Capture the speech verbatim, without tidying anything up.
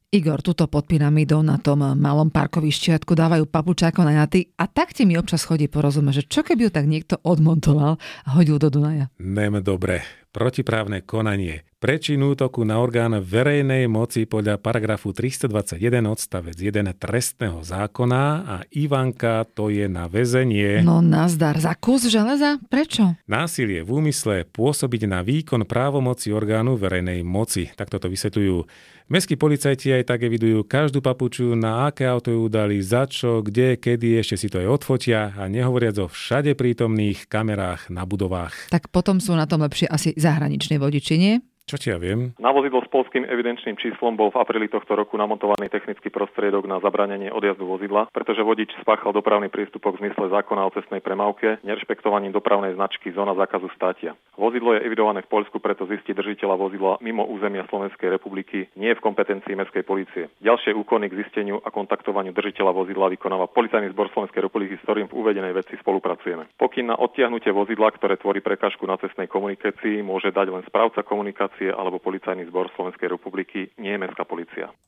Igor, tuto pod pyramidou na tom malom parkovišťatku dávajú papuče ako na jaty a tak ti mi občas chodí porozumieť, že čo keby ju tak niekto odmontoval a hodil do Dunaja. Nem dobre. Protiprávne konanie. Prečin útoku na orgán verejnej moci podľa paragrafu tristodvadsaťjeden odstavec jeden trestného zákona a Ivanka to je na väzenie. No nazdar, za kus železa? Prečo? Násilie v úmysle pôsobiť na výkon právomoci orgánu verejnej moci. Takto to vysvetľujú. Mestskí policajti aj tak evidujú každú papuču, na aké auto ju dali, za čo, kde, kedy, ešte si to aj odfotia a nehovoriac o všade prítomných kamerách na budovách. Tak potom sú na tom lepšie asi zahraniční vodiči, nie? Čo ti ja viem? Na vozidlo s poľským evidenčným číslom bol v apríli tohto roku namontovaný technický prostriedok na zabránenie odjazdu vozidla, pretože vodič spáchal dopravný priestupok v zmysle zákona o cestnej premávke nerešpektovaním dopravnej značky zóna zákazu státia. Vozidlo je evidované v Poľsku, preto zistiť držiteľa vozidla mimo územia Slovenskej republiky nie je v kompetencii mestskej polície. Ďalšie úkony k zisteniu a kontaktovaniu držiteľa vozidla vykonáva Policajný zbor Slovenskej republiky, s ktorým v uvedenej veci spolupracujeme. Pokyn na odtiahnutie vozidla, ktoré tvorí prekážku na cestnej komunikácii, môže dať len správca komunikácie alebo Policajný zbor Slovenskej republiky, nie je mestská polícia.